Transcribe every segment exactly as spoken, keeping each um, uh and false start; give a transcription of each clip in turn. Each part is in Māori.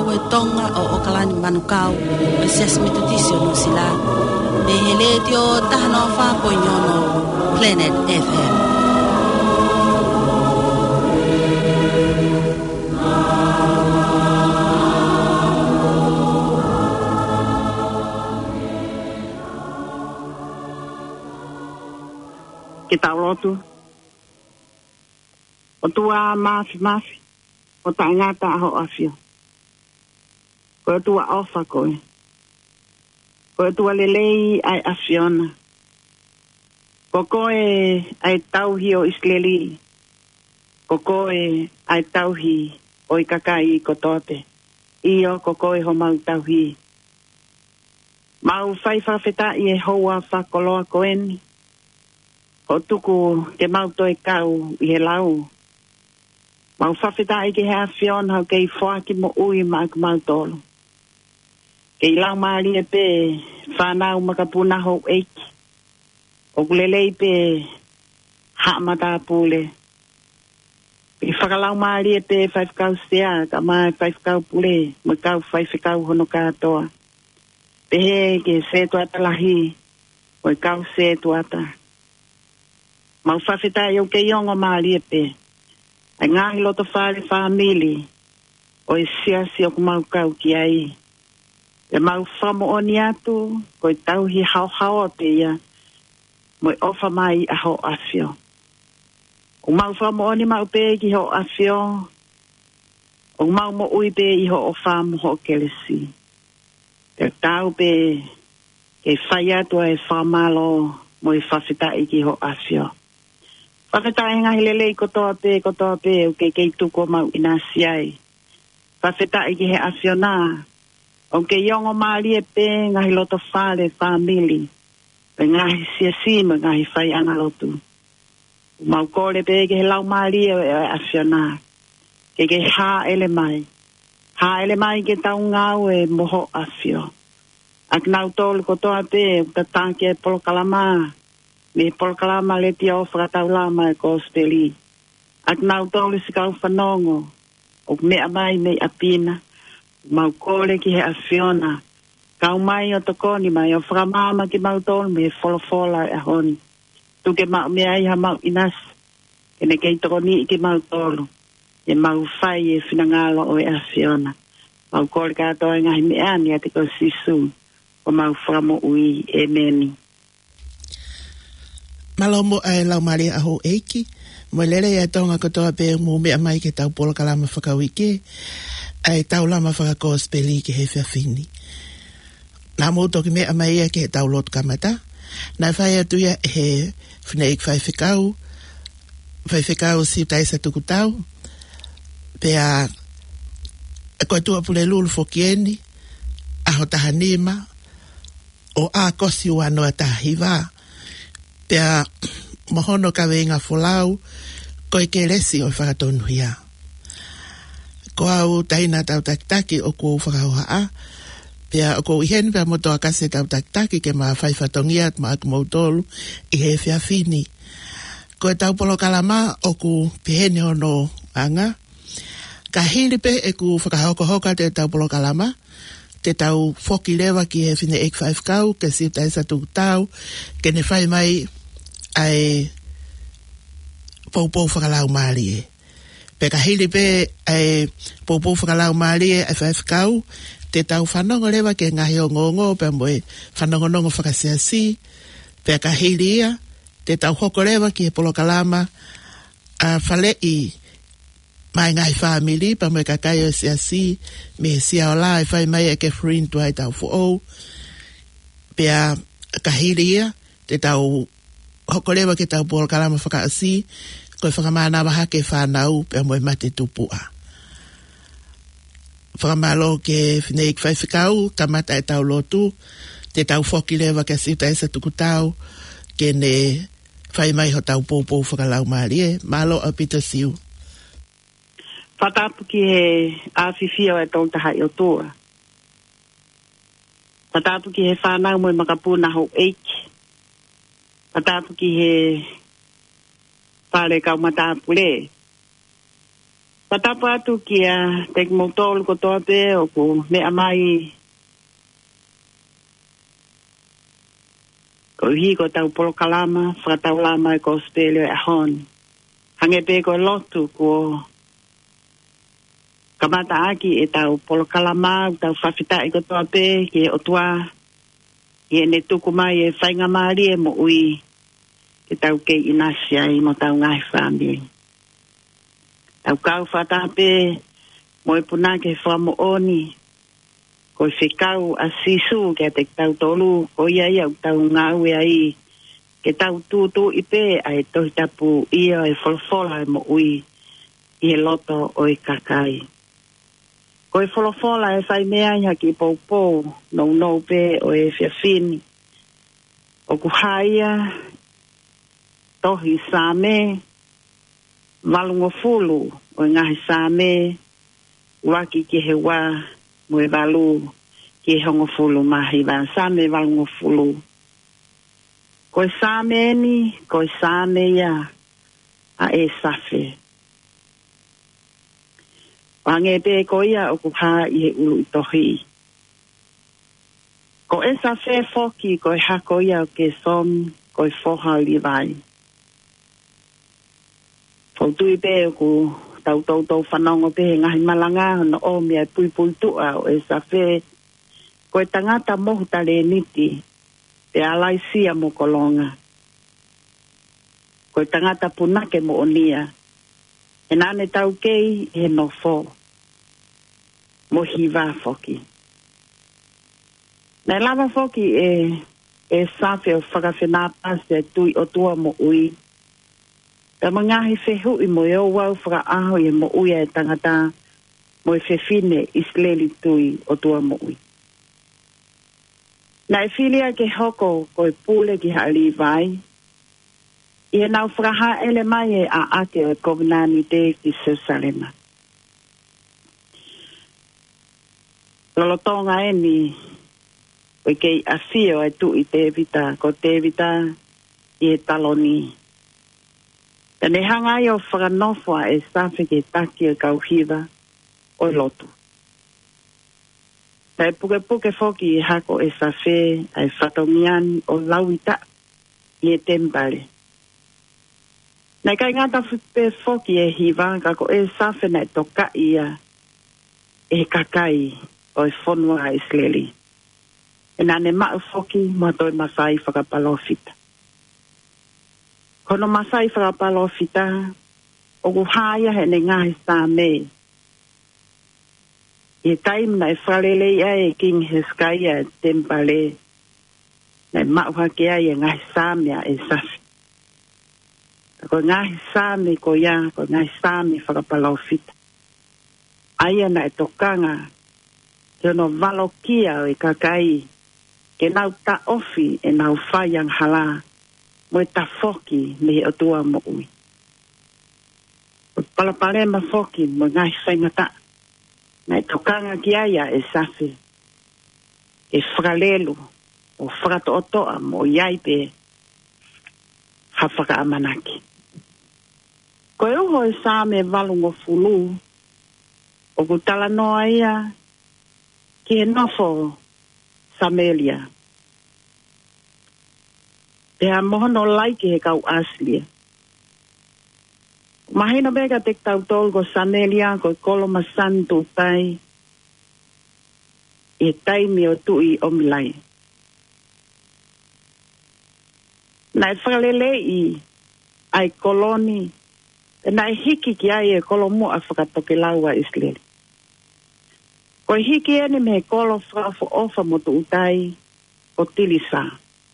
e tonga o o kalani manukau e sias mitutisi o nusila. Me hele dio tahano fa poinyono Planet F M. Ke taulotu. O tua mafi mafi. O ta ngata aho afio. Ko tua ofa koe. Ko tua lelei ai afiona. Ko koe ai tauhi o isleli. Ko koe ai tauhi o ikakai ko tote. Io ko koe ho mau tauhi. Mau whaiwhawheta i e hoa whakoloa koeni. O tuku ke mauto e kau i he lau. Mau whawheta i ke hea whion hau kei whaaki mo ui ma aku mautolo. Kei lau maari e pe whanau makapuna hou eiki. O kulelei pe haamata pule. I whakalau maari e pe whaifkau stea ka mai whaifkau pule ma kau whaifkau hono katoa. Pe he ke se tuata lahi o i kau se tuata. Mau whawheta i o ke iongo maari e pe. Ai ngahi loto whare whamili o i siasi o kumau kau ki ai. E mau whamo o ni atu ko i tauhi hao hao te ia mo i ofa mai a ho afio. O mau whamo o ni mau pe ki ho afio. O mau mo ui pe i ho o whamo ho kelesi. Te tau pe ke whai atu e whamalo mo i whawheta i ki ho afio. Whawheta e ngahi lele i kotoa pe, kotoa pe, o ke kei tuko mau ina siai. Whawheta i ki he afiona. O ke iongo maari e pe, ngahi loto whare, whamili. Pe ngahi siasima, ngahi whai ana lotu. Mau kore pe ke he lau maari e afiona. Ke ke ha ele mai. Ha ele mai ke tau ngau e moho afio. Ak nau tolu kotoa pe, tatanke e polo kalamaa. Me polkalama le tia o whakataulama e kosteli. Ak nau tolu si kau whanongo. O mea mai me apina. Mau kore ki he afiona. Kau mai o tokoni mai o whakamama ki mau tolu me wholofola e honi. Tuke mau mea iha mau inas. Kene kei tokoni i ki mau tolu. E mau whai e whinangalo o e afiona. Mau kore katoa e ngahi mea ni ati ko sisu. O mau whakamo ui e meni. Malomo ai lau mare aho eiki. Mo lere e tonga katoa pe mo mea mai ke tau polo kalama whakawike. Ai tau lama whakakos peli ke he whiawhini. Nā mōto ki mea mai e ke he tau lotu kamata. Nā whai atuia he whinaik whai whikau. Whai whikau si taisa tuku tau. Pea e koe tua pule lulu fokieni. Aho taha nima. O a kosi wano a taha hiwa. Pea mohono ka wenga folau, koe ke resi o whakatonu hia. Ko au taina tau takitaki o ko whakauha a, pea o ko iheni pea moto akase tau takitaki ke maa whaifatongia at maa kumautolu i he whiawhini. Ko e tau polo kalama o ku piheni hono anga. Ka hiri pe e ku whakahoko hoka te tau polo kalama, te tau whoki lewa ki he whine ek five kau, ke si taisa tuku tau, ke ne whai mai ai poupou whakalau maari e. Pe ka hiri pe ai poupou whakalau maari e ai five kau, te tau whanongo lewa ke ngahi o ngongo, pe moe whanongo nongo whakasiasi, pe ka hiri ia, te tau hoko lewa ki he polo kalama, a whale i mai ngai family, pa moe kakai o siasi, me sia o la, e whai mai e ke friend tu hai tau fuo, pe a ka hiri ia, te tau hokolewa ke tau polo kalama whakaasi, koe whakamana waha ke whanau, pe moe mate tupua. Whakamalo ke whineik whaiwhikau, kamata e tau lotu, te tau whokilewa ke sita esa tuku tau, ke ne whai mai ho tau pōpō whakalau maari e, malo a pita siu. Whatapu ki he awhiwhio e tōng taha i o tōa. Whatapu ki he whanau moe makapuna hou eiki. Whatapu ki he whare kau matapu le. Patapa atu kia tek motol ko toa pe o ko me amai ko hi ko tau polo kalama, whakatau lama e ko Australia e hon. Hange pe ko lotu ko kamata aki e tau polo kalama, tau whawhita e ko toa pe ki e otua, ki e ne tuku mai e whainga maari e mo ui, ki tau ke inasia i mo tau ngai whamiri. Tau kau whatape, mo e puna ke whamo oni, ko i whikau a sisu ke te tau tolu, ko ia ia tau ngau e ai, ke tau tūtū i pē ai tohi tapu ia e wholofola e mo ui, i e loto o i kakai. Ko i wholofola e whai mea iha ki pou pou, nou nou pē o e whiawhini, o kuhaia, tohi sāme, walungo fulu o ngahi sāme, waki ki he wā, mo e walu ki he hongo fulu mahi wā sāme walungo fulu. Ko e sāme ni, ko e sāme ia, a e safe. Wange pe ko ia o kuha i he ulu i tohi. Ko e safe foki ko e hako ia o ke som, ko e foha li vai. Fotui pe ku tau tau tau whanongo pe ngahi malanga no o mea pui pui tua o e sa whe ko e tangata mohu tale niti pe alai sia mo kolonga. Ko e tangata punake mo onia e nane tau kei he no fo mo hiva foki. Na lava foki e e sa whe o whakawhena pase tui o tua mo ui. Ta mangahi whehu i mo eo wau whaka aho i mo ui e tangata mo e whewhine isleli tui o tua mo ui. Na e whilia ke hoko ko e pule ki haali vai. I e nau whakaha ele mai e a ate o e kovinani te ki Sesalema. Lolotonga e ni o i kei a fio e tu i te vita ko te vita i e taloni. Tane hanga i o whakanofua e safi ke taki o kauhiva o lotu. Tai puke puke foki i hako e safi ai whatongian o lauita i e tembale. Nei kai ngata pe foki e hiva kako e safi na e toka ia e kakai o e whonua a isleli. E nane mau foki matoi masai whakapalofita. Kono masai whakapalo fita, o kuhaya he ne ngahi sāme. I taim na e whalele ia e King Hezekiah e tempale, na e mauhake ai e ngahi sāmea e safi. Ko ngahi sāme ko ia, ko ngahi sāme whakapalo fita. Aia na e tokanga, ke ono valokia o e kakai, ke nau ta ofi e nau whaiang hala, mo e ta foki me o tua mo ui. O palapare ma foki mo ngai whaingata. Na e tokanga ki aia e safi. E whakalelu o whakato o toa mo iaipe hawhaka amanaki. Ko e uho e sāme valungo fulu o kutala noa ia ki e nofo Samelia. Te ha mohono laike he kau aslia. Mahina bega tek tau tol ko Samelia ko koloma santu tai. E taimi o tui o milai. Na e whakalele i ai koloni. E na e hiki ki ai e kolomu a whakatoke laua isleli. Ko e hiki ene me kolo whakafo ofa mo tu utai o tilisa.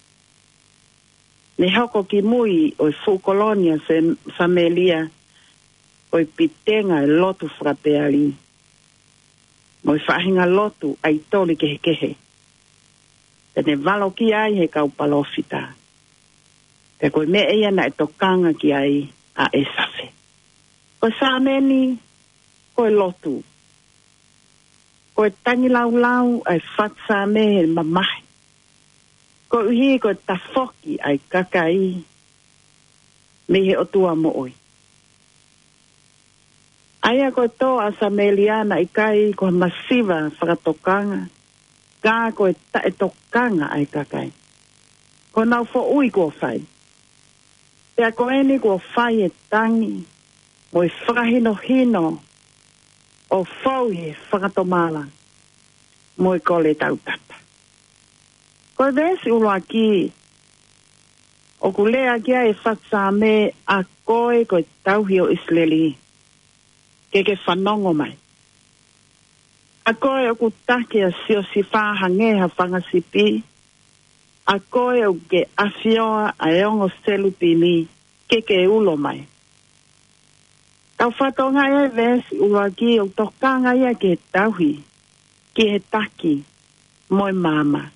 Ne hoko ki mui o fu kolonia se Samelia o i pitenga e lotu whakapeali. Mo i whahinga lotu ai toli kehe kehe. Te ne valo ki ai he kau palofita. Te koe me eia na e tokanga ki ai a e safe. Ko Sameni, ko e lotu. Ko e tangi lau lau ai whatsame e mamahi. Ko uhi ko ta foki ai kakai me he o tua mo oi. Aia koe tō a Sameliana i kai koe masiva whakatokanga. Kā koe tae tokanga ai kakai. Ko nau fo ui koe whai. Pea koe ni koe whai e tangi. Mo i whakahino hino. O whau he whakatomala. Mo i kole tautata. Koe vesi uloa ki. O kulea kia e whatsa me a koe koe tauhi o Isleli. Keke whanongo mai. A koe o kutake a sio si whahangeha whangasipi. A koe o ke awhioa a eongo selupi ni. Keke e ulo mai. Tau whatonga e vesi uloa ki o tokanga ia ke tauhi. Ki he taki. Moi mama.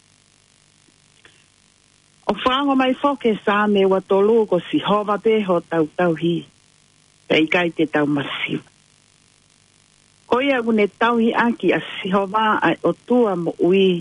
O whango mai whoke sa me wa tolu ko si hova peho tau tauhi. Pei kai te tau masiva. Ko ia kune tauhi aki a si hova ai o tua mo ui.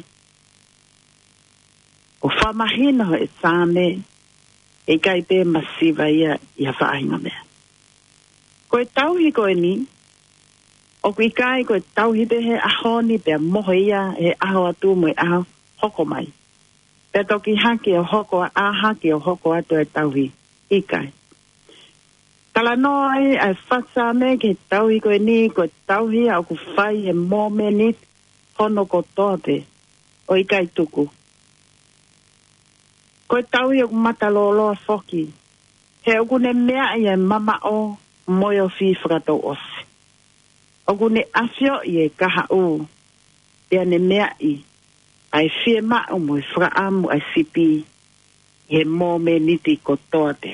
O whamahino e sa me. E kai pe masiva ia ia whaahinga mea. Ko e tauhi ko e ni. O kui kai ko e tauhi pe he ahoni pe a moho ia he aho atu mo e aho hoko mai. Pe toki haki o hoko a haki o hoko atu e tauhi. Ikai. Tala no ai ai whatsa me ke tauhi ko e ni ko e tauhi au ku whai he mō menit hono ko toape. O ikai tuku. Ko e tauhi o ku mataloloa whoki. He o kune mea i e mama o moyo fi whakato ose. O kune afio i e kaha u. Pea ne mea i. Ai fie mao mo i whakaamu ai sipi. He mō meniti ko toate.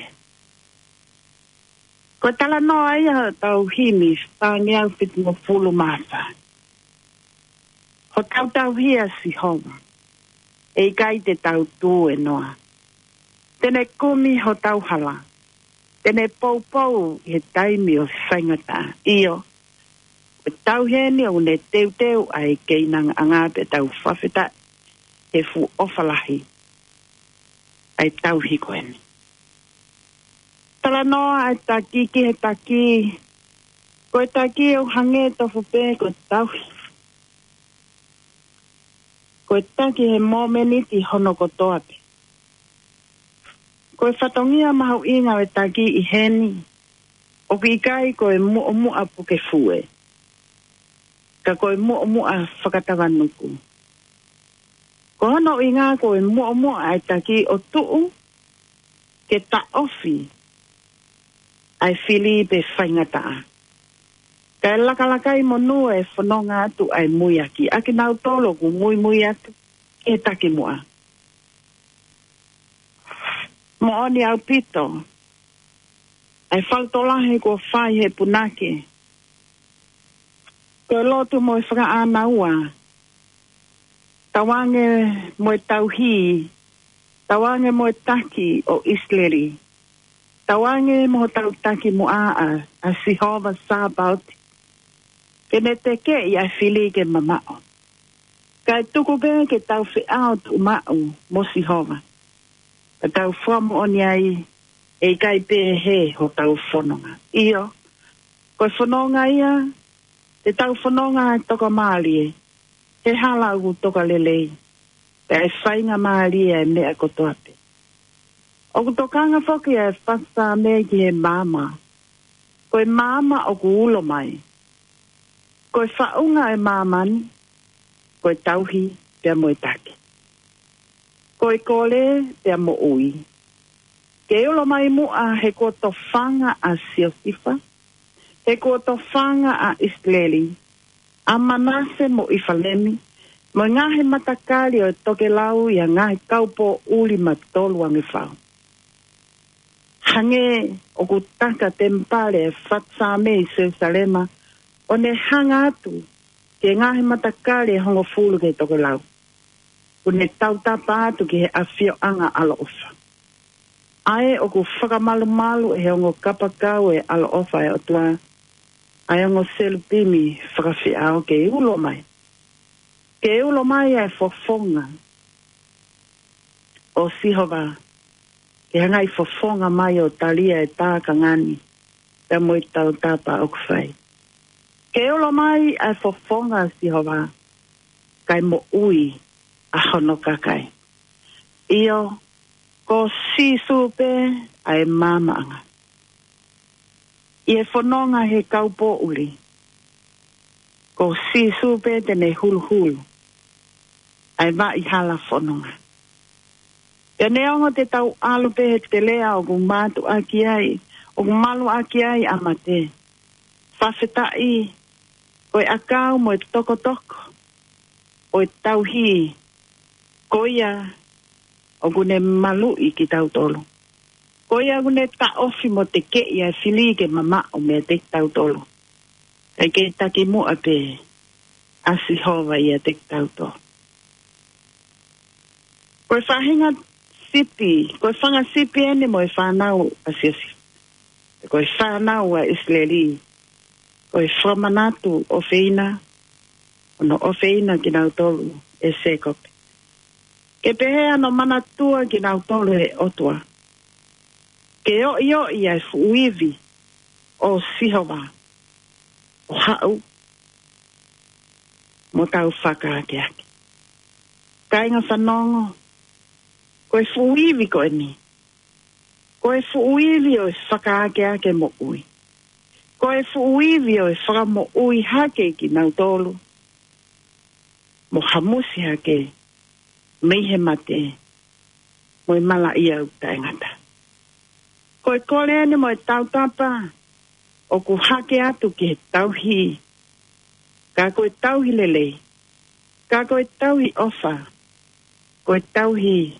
Ko tala no ai a tau himi whange au whiti mo fulu mawha. Ho tau tau hia si honga. E kai te tau tū e noa. Tene kumi ho tau hala. Tene pou pou he taimi o whaingata. Iyo. Ko tau heni o ne teu teu ai keinang anga pe tau whawhita. He fu ofalahi. Ai tau hiko eni. Tala noa ai taki ki he taki. Ko e taki o hange tofu pe ko tauhi. Ko e taki he momeniti hono ko toate. Ko e whatongia mahu inga e taki i heni. O ki kai ko e mua mua puke fue. Ka ko e mua mua whakatawanuku. Ko hono inga ko e mua mua ai taki o tuu. Ke ta ofi. Ai fili pe whaingata. Ka e lakalakai mo nua e whanonga atu ai mui aki. Aki nau tolo ku mui mui atu. E taki mua. Mo oni au pito. Ai whaltolahe ko whai he punake. Ko e lotu mo e whaka ana ua. Tawange mo e tauhi. Tawange mo e taki o Isleri. Tawange mo tau taki mo a a si hova sa bauti. Kene te ke i a fili ke mamao. Ka e tuku be ke tau whi au tu mau mo si hova. Ka tau whamu oni ai e kai pe he ho tau whanonga. Iyo, ko whanonga ia, te tau whanonga e toka maali he hala u toka lelei. Ka e whainga maali e mea kotoate. O kutokanga whoki e whasa me ki he mama. Ko e mama o ku ulo mai. Ko e whaunga e mamani. Ko e tauhi pia mo e taki. Ko e kole pia mo ui. Ke ulo mai mua he ko to whanga a Siosifa. He ko to whanga a Isleli. A manase mo Ifalemi. Mo ngahe matakali o toke lau ia ngahe kaupo uli matolu ange whau. Hange o kutaka tempale whatsa me i Jerusalema o ne hanga atu ke ngahe matakale hongo fulu ke toke lau. O ne tautapa atu ke he awhio anga ala ofa. Ae o ku whakamalu malu e hongo kapakau e ala ofa e o tua. Ae hongo selupimi whakawhi ao ke ulo mai. Ke ulo mai e fofonga o sihova. Ke hangai fofonga mai o talia e tā kangani. Te moi tau tapa o kuwhai. Ke olo mai ai fofonga si hova. Kai mo ui a hono kakai. Iyo ko sisu pe ai mamaanga. Ie fononga he kaupo uli. Ko sisu pe tene hulu hulu. Ai va i hala fononga. E neongo te tau alu pe he te lea o gumatu aki ai. O gumalu aki ai amate. Whawhetai. Koe akau mo e toko toko. O e tau hi. Koia. O gune malu i ki tau tolu. Koia gune ta ofi mo te ke ia fili ke mama o me te tau tolu. E ke taki mua pe. Asi hova ia te tau tolu. Koe whahinga sipi. Koe whanga sipi ene mo e whanau asiasi. Koe whanau a Isleli. Koe whamanatu o feina. Ono o feina ki nau tolu e sekope. Ke pehea no manatua ki nau tolu e otua. Ke o i o i ai fuivi o sihova. O hau. Mo tau whakaake ake. Kainga whanongo. Koe fuivi koe ni. Koe fuivi o e whakaake ake mo ui. Koe fuivi o e whaka mo ui hake ki nau tolu. Mo hamusi hake. Meihe mate. Mo i mala ia u taingata. Koe kore ane mo e tau tapa. O ku hake atu ki he tauhi. Ka koe tauhi lele. Ka koe tauhi ofa. Koe tauhi.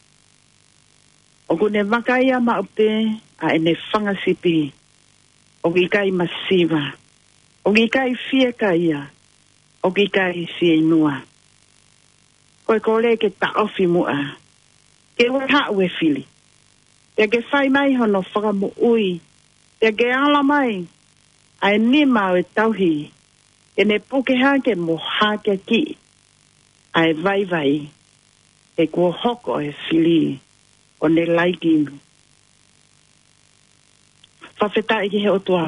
O ku ne wakaia ma upe a ene whangasipi. O ki kai masiva. O ki kai fia kaia. O ki kai fia inua. Koe kore ke ta ofi mua. Ke ue hau e fili. Te ke whai mai hono whakamu ui. Te ke ala mai. Ai nima o e tauhi. E ne puke hake mo hake ki. Ai vai vai. E kua hoko e fili. O ne laiki. Whawhetai ki he otua.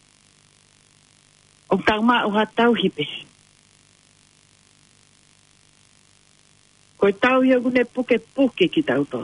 O tauma o ha tauhi pe. Koe tau ia gune puke puke ki tauto.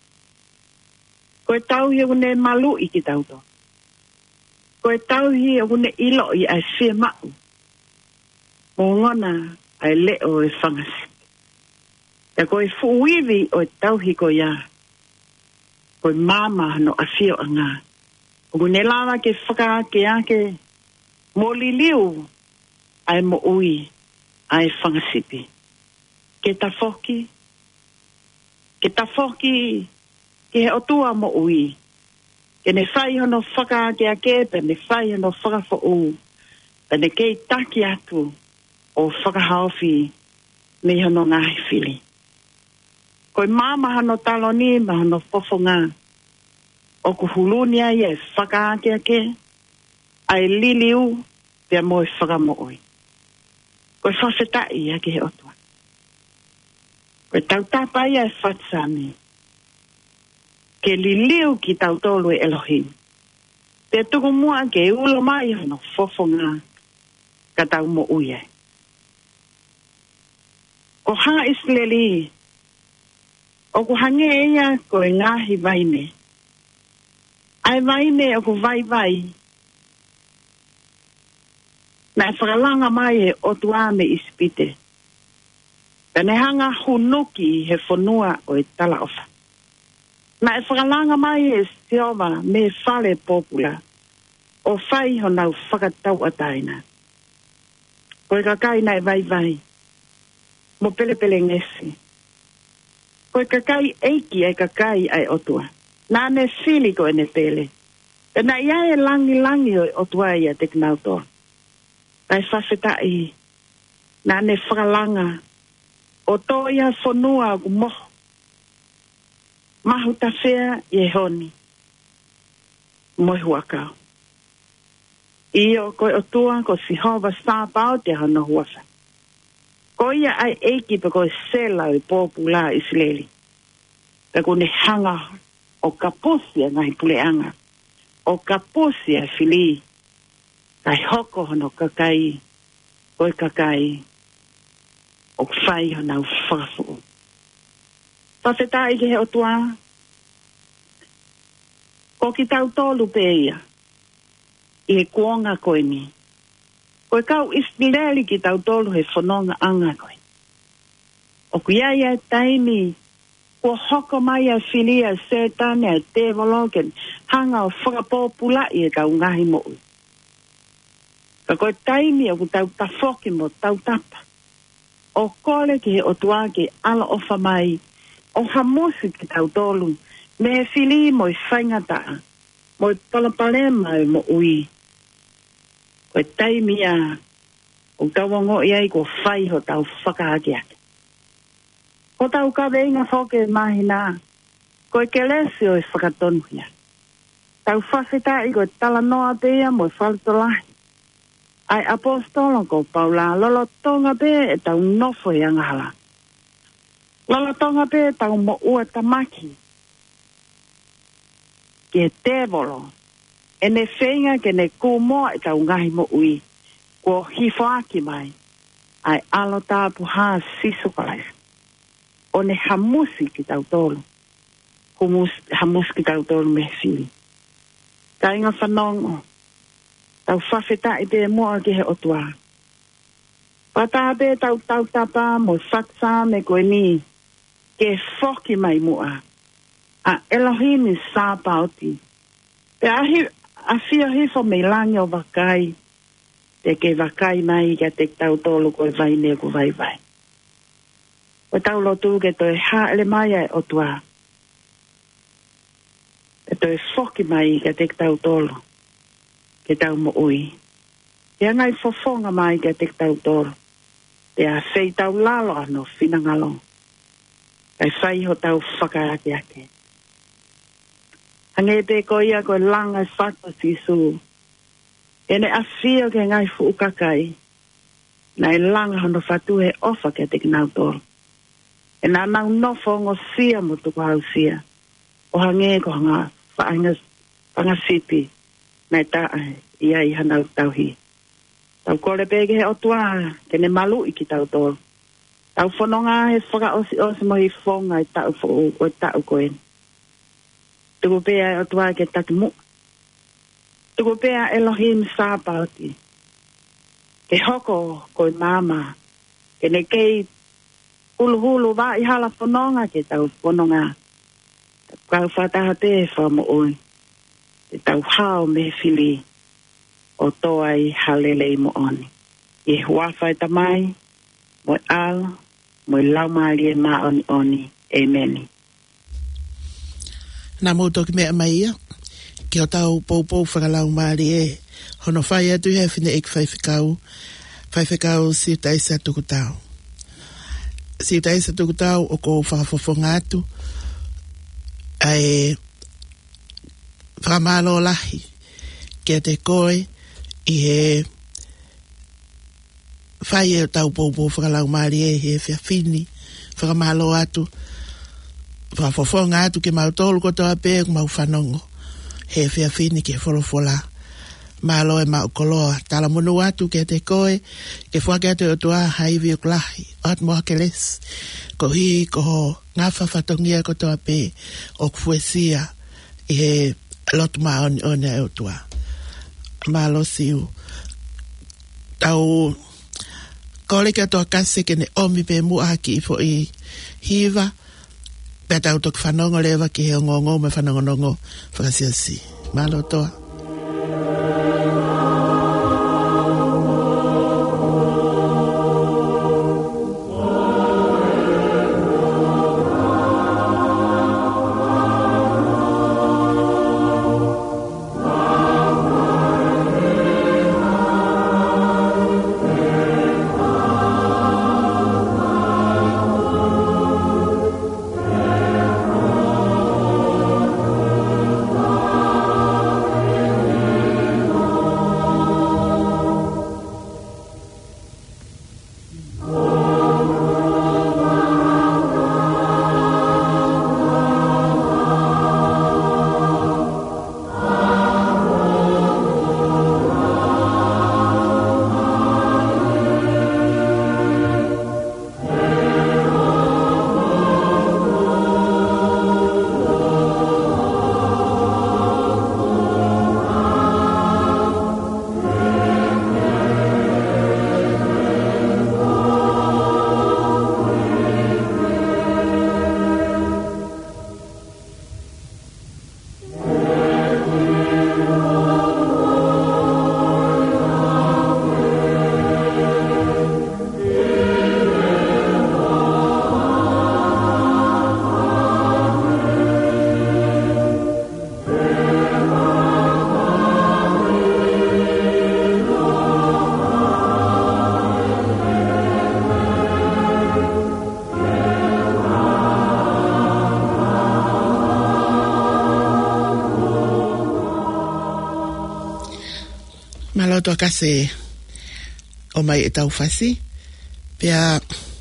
Koe tau ia gune malu i ki tauto. Koe tau ia gune ilo i ai whia mau. Mo ngona ai leo e whangasi. E koe fuivi o e tauhi ko ia. Koe mama no a whio anga. O gune lawa ke whaka ke ake. Mo li liu ai mo ui ai whangasipi. Ke ta foki. Ke ta foki. Ke he otua mo ui. Ke ne whai hono whaka ke a ke. Pe ne whai hono whaka fo u. Pe ne kei taki atu. O whaka haofi. Me hono ngahi fili. Koe mama hano taloni. Ma hono fofonga. O ku hulunia i e whaka ke a ke. Ai liliu. Pea mo e whaka mo ui. Koe whawhetai a ke he otua. Koe tau tapai ai whatsami. Ke li liu ki tau tolu e Elohim. Te tuku mua ke ulo mai hono fofonga. Ka tau mo uye. Ko hanga Isleli. O ku hange eia ko e ngahi vaine. Ai vaine o ku vai vai. Na e whakalanga mai e o tuame ispite. Tane hanga hunuki he whanua o e tala ofa. Na e whakalanga mai e sioma me whale popula. O whai ho nau whakatau ataina. Koe kakai na e vai vai. Mo pele pele ngesi. Koe kakai eiki e kakai ai otua. Na ne sili ko e ne pele. E na ia e langi langi o e otua ia te knautoa. Tai whawhetai. Na ne whakalanga. O tō ia whanua ku moho. Mahu ta whea i e honi. Moi huakau. Iyo koe o tua ko si hova sāpau te hana huafa. Ko ia ai eiki pa koe sela i pōpula Isleli. Ta kone hanga o kaposia ngai puleanga. O kaposia fili. kai hoko hono kakai, oi kakai, o whai hono whafu. Whawhetai ke he o tua, ko ki tau tolu pe ia, i he kuonga koe ni. Koe kau ispireli ki tau tolu he whanonga anga koe. O kuia ia taimi, ko hoko mai a filia setane a te waloken, hanga o whakapopula i e kau ngahi mo ui. Ka koe taimi o ku tau tafoki mo tau tapa. O kole ki he o tua ki ala ofa mai, o hamusi ki tau tolu, me he fili mo i whaingata, mo i palapalema e mo ui. Koe taimi a, o kawango i ai ko whai ho tau whakaake ake. Ko tau ka veinga whoke mahina, koe kelesi o i whakatonu ia. Tau whawheta i koe tala noa pea mo i whaletolahi. Ai apostolo ko paula lolo tonga pe e tau nofo i angahala. Lolo tonga pe e tau mo ua tamaki. Ke tevolo. E ne whenga ke ne kumoa e tau ngahi mo ui. Ko hifoaki mai. Ai alo tāpu haa siso kalai. O ne hamusi ki tau tolu. Humus, hamusi ki tau tolu me fili. Ka inga whanongo. Tau whawheta i te mua ki he otua. Pata pe tau tau tapa mo whaksa me koe ni. Ke whoki mai mua. A Elohim i sāpauti. Pe ahi, a fia hifo me langi o wakai. Te ke wakai mai ka te tau tolu koe vai ne ko vai vai. O tau lotu ke toi ha ele mai ai otua. E toi whoki mai ka te tau tolu. Ke tau mo ui. Te angai fofonga mai ke te tau tolu. Te a sei tau lalo ano finangalo. Kai whai ho tau whakaake ake. Hange te ko ia koe langa whaka sisu. Ene a fia ke ngai fuukakai. Nai langa hono whatu he ofa ke te kinau tolu. E nā nau nofo ngo sia mo tuku hau sia. O hange ko hanga whaanga whangasipi. Nai tae, ia i hanau tauhi. Tau kore pege he otua, ke ne malu i ki tau tolu. Tau whanonga he whaka osi osi mo hi whonga i tau fo o tau koen. Tuku pea e otua ke taki mu. Tuku pea Elohim sāpauti. Ke hoko koe mama. Ke ne kei hulu hulu wa i hala whanonga ke tau whanonga. Kau whataha te whamo oi. Te tau hao me fili o toa i halele i mo oni. I huawhai tamai, mo al, mo laumali e ma oni oni. Amen. Nā mōtou ki mea mai ia, ki o tau pou pou whakalau maari e, hono whai atu hea whine ek whai whikau, whai whikau si taisa tuku tau. Si taisa tuku tau o ko whakafofonga atu, ai whakamalo lahi, kia te koe, i he whai e o tau pou pou whakalau maari e, he whiawhini, whakamalo atu, whafofonga atu ke mau tolu kotoa pē, ku mau whanongo, he whiawhini ke wholofola, malo e mau koloa, tala munu atu ke te koe, ke whake atu o tua haivi o klahi, at moa ke les, ko hi ko ho ngawha whatongia kotoa pē, o kufuesia, i he lotu maa oni oni o tua. Malo siu. Tau, kore ke toa kase ke ne omi pē mua ki i fo i hiva, pē tau tok whanongo lewa ki he ngongo me whanongo nongo whakasiasi. Malo toa. tau toa kase o mai e tau fasi. Pea,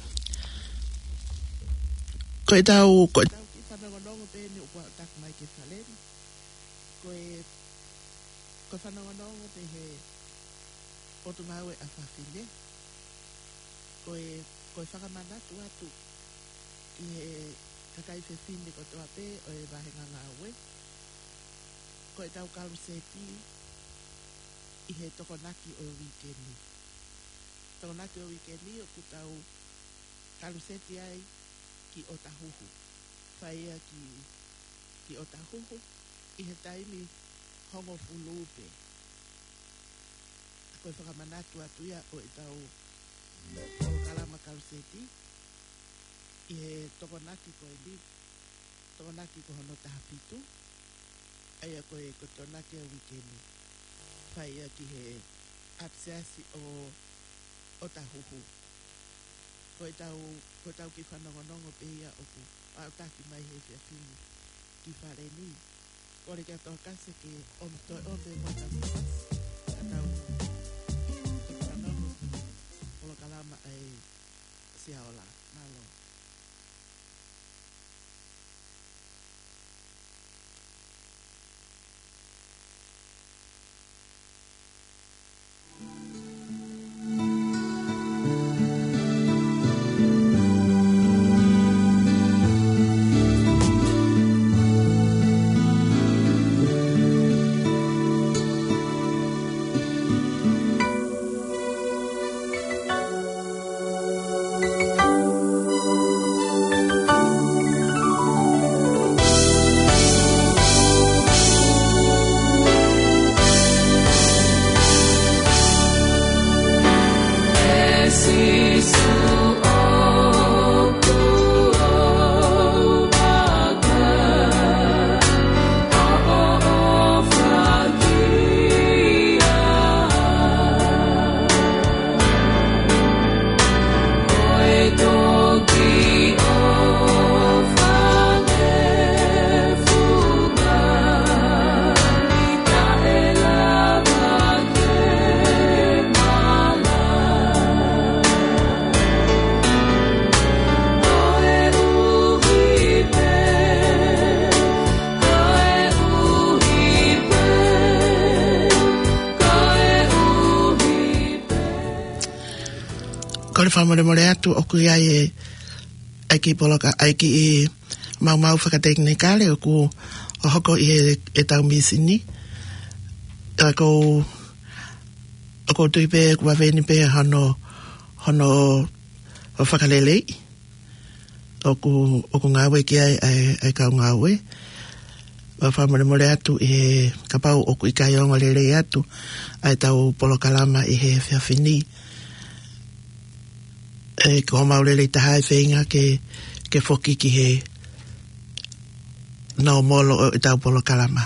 ko e tau, ko e tau ki whanongonongo pe ni upua tak mai ke whaleri. Ko e, ko whanongonongo pe he otu maue a whawhine. Ko e, ko e whakamanatu atu i he kakai whewhine ko toa pe o e wahenga ngā ue. Ko e tau karu seti i he tokonaki o wikendi. Tokonaki o wikendi o ku tau karu seti ai ki o tahuhu. Whaia ki, ki o tahuhu i he taimi hongo fulupe. Ko e whakamanatu atu ia o e tau o kalama karu seti i he tokonaki ko e li. Tokonaki ko hono tahapitu. Aia ko e kotonaki o wikendi. Whaia ki he apseasi o, o tahuhu. Ko e tau, ko tau ki whanongonongo pe ia o ku au taki mai he whiawhini ki whareni. Ko re kia toa kase ke om toi ombe mata mpas. Ka tau ki whanongo o lo kalama ai siaola. Malo. Whamore more atu o kui ai e aiki poloka, aiki i mau mau whakatekne kare o ku o hoko i e, e tau misini. A ko o ko tui pe kua veni pe hono hono o whakalelei. O ku, o ku ngāwe ki ai ai, ai kau ngāwe. Wa whamore more atu i he kapau o ku i kai onga lelei atu ai tau polokalama i he whiawhini. E ko maurele taha e whenga ke, ke whoki ki he no molo o i tau polo kalama.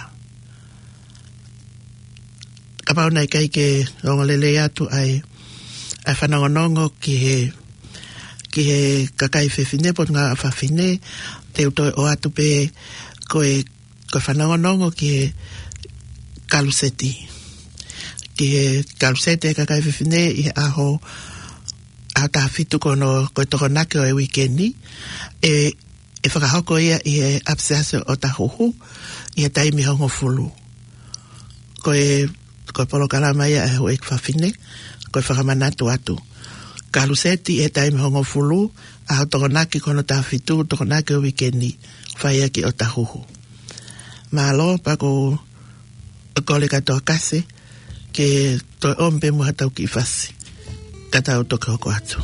Ka pau nei kai ke rongalele atu ai ai whanongonongo ki he ki he kakai whewhine pot ngā whawhine te utoi o atu pe koe koe whanongonongo ki he kaluseti. Ki he kaluseti e kakai whewhine i he aho a ta fitu kono ko toko nake o e wikendi e e whakahoko ia i e apsease o tahuhu i e taimi hongo fulu ko e ko e polo kalama ia e ho e kwhawhine ko e whakamanatu atu kaluseti e taimi hongo fulu a ho toko nake kono ta fitu toko nake o wikendi whaia ki o tahuhu malo pako kole katoa kase ke to ombe muhatau ki fasi kata o toke hoko atu.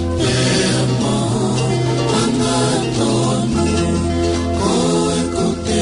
Koe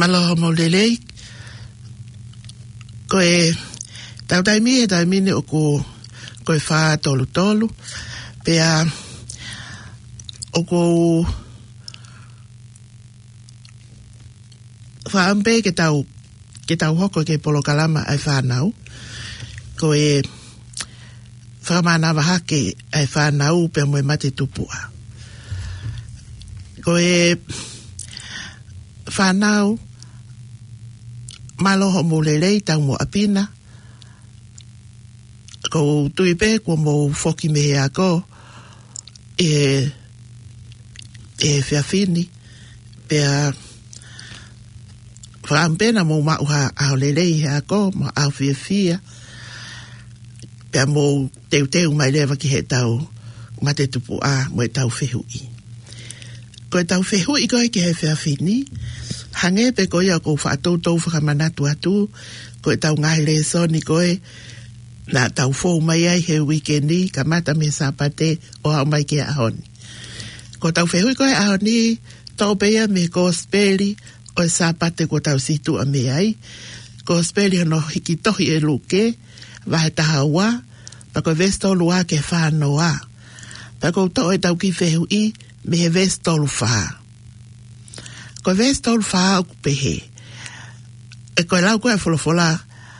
Malo mo lelei. Ko e tau taimi e taimi ne o ko ko e wha tolu tolu. Pea o ko whaampe ke tau ke tau hoko ke polokalama ai whanau. Ko e whamana wahake ai whanau pea moe mate tupua. Ko e whanau maloho mo lelei tau mo apina. Ko tuipe ko mo foki mehe ako e e whiawhini pea whaampena mo mauha au lelei he ako mo au whiawhia pea mo teu teu mai lewa ki he tau mate tupu a mo e tau whehui. Ko e tau whehui koe ki he whiawhini hange pe koe a ko whaatou tau whakamanatu atu ko e tau ngahi le soni koe na tau fōu mai ai he weekendi ka mata me sapate o hau mai ki ahoni. Ko tau whehui koe ahoni tau pea me gospeli o sapate ko tau situ a me ai. Gospeli ano hiki tohi e luke vahe taha ua pa ko vestolu a ke whanoa. Pa ko tau e tau ki whehui me he vestolu wha. Ko vestolu wha au kupehe. E koe lau koe wholofola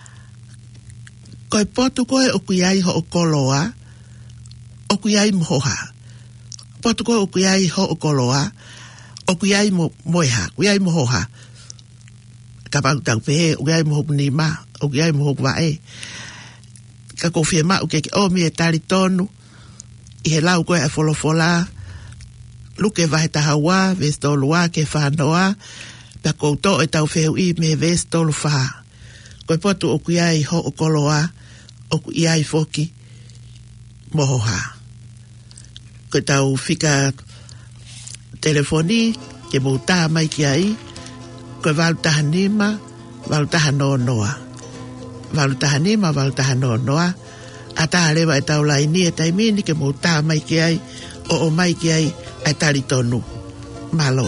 koe potu koe o kuiai ho o koloa, o kuiai mohoha. Potu koe o kuiai ho o koloa, o kuiai mo moeha, kuiai mohoha. Ka pau tau pehe, o kuiai mohoku ni ma, o kuiai mohoku wae. Ka kofie ma uke o mi e tari tonu, i he lau koe a wholofola, luke vahe tahawa, vestolua ke whanoa, pa kouto e tau whehu i me vestolu wha. Koe potu o kuiai ho o koloa, o kuiai foki mohoha. Koe tau whika telefoni ke mou taha mai ki ai, koe walu taha nima, walu taha no noa. Walu taha nima, walu taha no noa. A taha lewa e tau laini e taimini ke mou taha mai ki ai, o o mai ki ai, ai tari tonu. Malo.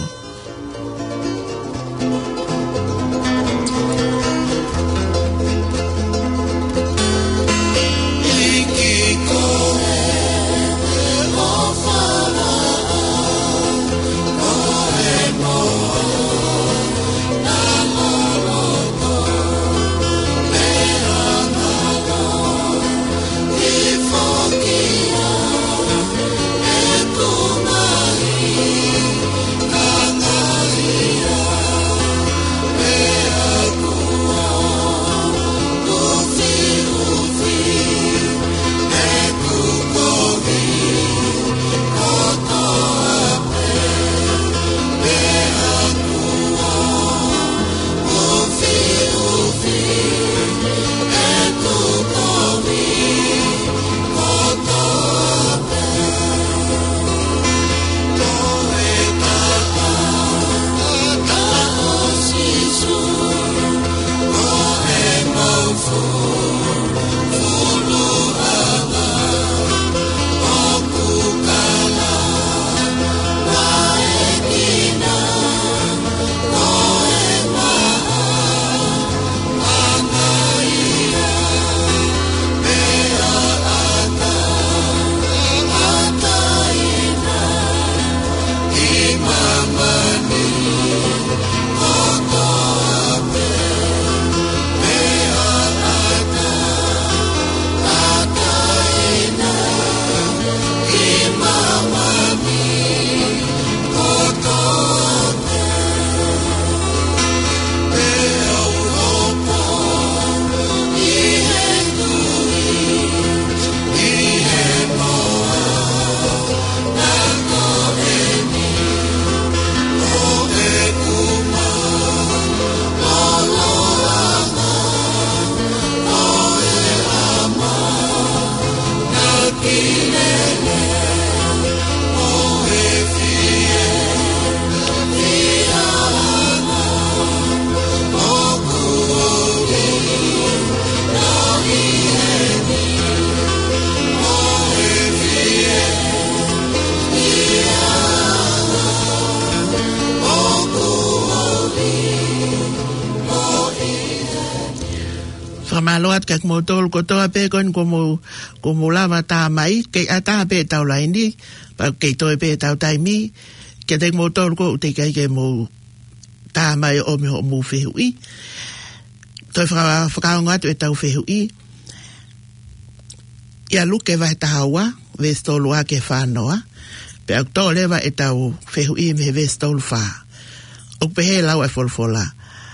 Come whamaloat kak mo tolu kotoa pe koin ko mo ko mo lava tā mai ke ata pe tau laini pa ke toi pe tau taimi ke te mo tolu ko te kai ke mo tā mai o me ho mo fehui toi whaka whakaongat e tau fehui ia luke vai tahawa vestolu a ke whanoa pe ak tō lewa e tau fehui me vestolu wha o pe he lau e folfola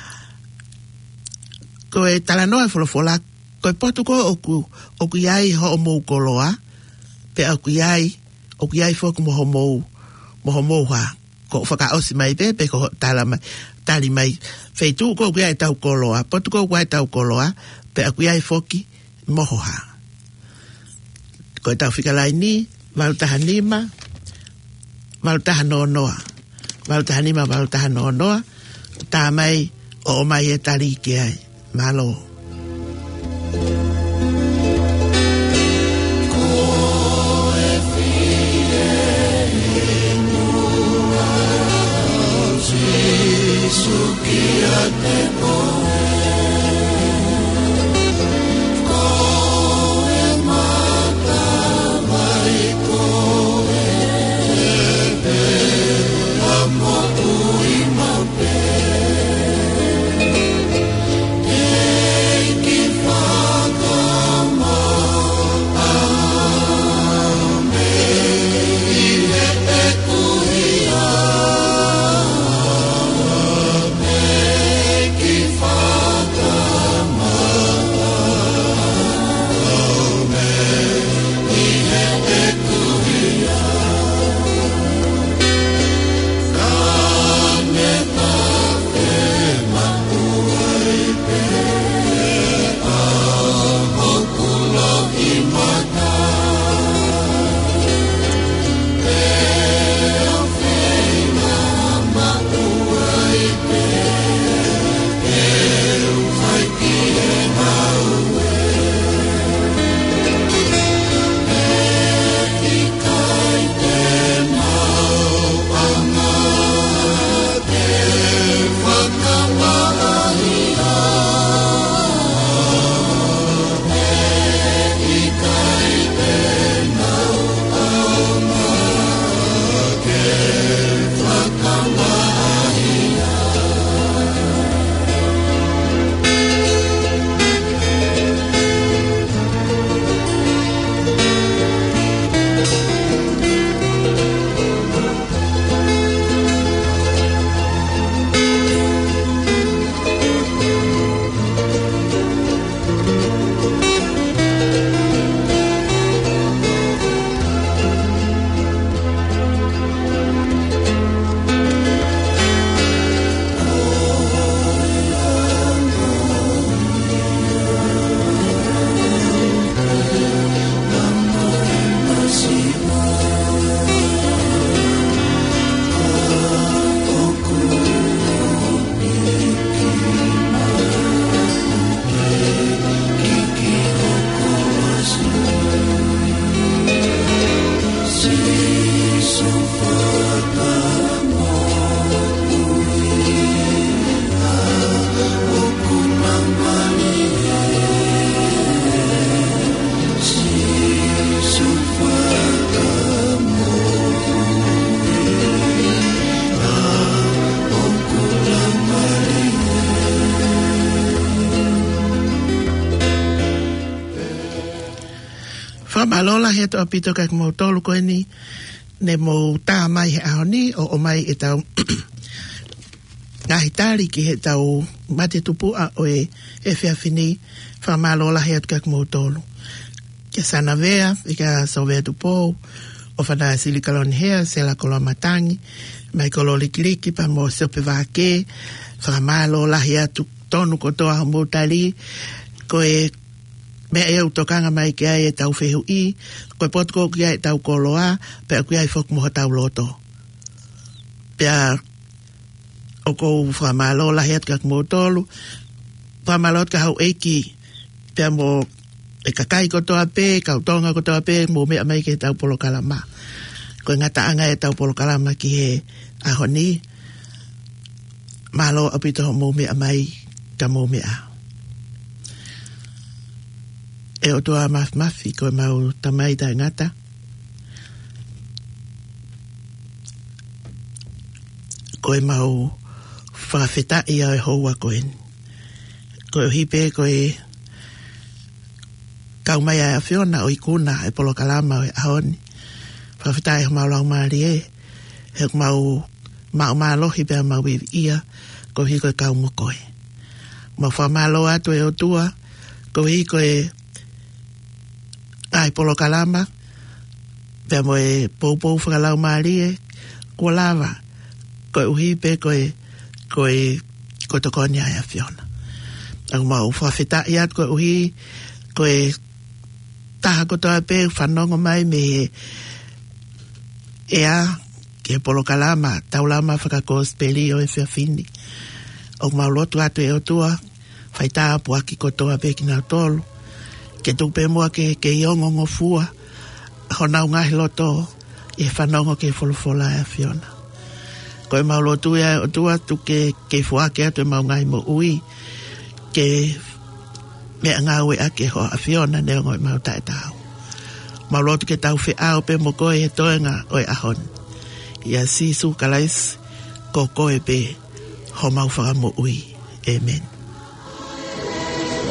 ko e talanoa e folofola, ko e potu ko oku, oku iai ho o mou koloa, pe oku iai, oku iai foku mo ho mou, mo ho mou ha, ko whaka osi mai pe, pe ko tala mai, tali mai, feitu ko oku iai tau koloa, potu ko oku iai tau koloa, pe oku iai foki moho ha. Ko e tau whikalai ni, valutaha nima, valutaha no noa, valutaha nima, valutaha no noa, tā mai o mai e tali ki ai. Malo. Whamalola he toa pito kak mo tolu koe ni, ne mo tā mai he aho ni, o o mai e tau ngahi tāri ki he tau mate tupu a o e e whiawhini, whamalola he kak mo tolu. Kia sana vea, i ka so vea tupo, o whanaa silikaloni hea, se la koloa matangi, mai kolo likiliki pa mo sope vake, whamalola he atu tonu kotoa mo tali, koe me e utokanga mai ki ai e tau whehu i, koe potko ki ai tau koloa, pe ki ai whok moha tau loto. Pea, o kou whamalo lahi atu kak mo tolu, whamalo ka hau eiki, pea mo e kakai kotoa pe, kautonga kotoa pe, mo mea mai ki tau polo kalama. Koe ngata anga e tau polo kalama ki he ahoni, malo apito mo mea mai ka mo mea. e o toa maf mafi ko mau tamai da ngata. Ko e mau whawheta i au e hoa ko en. Ko e hipe ko e kau mai a Fiona o i kuna e polo kalama o e ahoni. Whawheta e mau lau maari e. He mau mau malohi pe mau i ia ko hi ko e kau mokoe. Mau whamalo atu e o tua ko hi ko e ai polo kalama pe mo e poupou whakalau maari e kua lava ko e uhi pe ko e ko e ko tokoni ai a Fiona. Ang mau whawheta i atu ko e uhi ko e taha kotoa pe whanongo mai me ea ke polo kalama taulama whakakospeli o e whiawhini. O mau lotu atu e o tua whaita apu aki kotoa pe ki nau tolu ke tupe mua ke ke iongo ngofua honau ngahi loto e whanongo ke wholofola e Fiona. Ko e mau lotu e o tua tu ke ke fuake atu e mau ngahi mo ui ke me ngau e ake ho a Fiona ne ngoi mau tae tau. Mau lotu ke tau whi au pe mo koe e toenga o e ahon. Ia si su kalais ko koe pe ho mau whaka mo ui. Amen.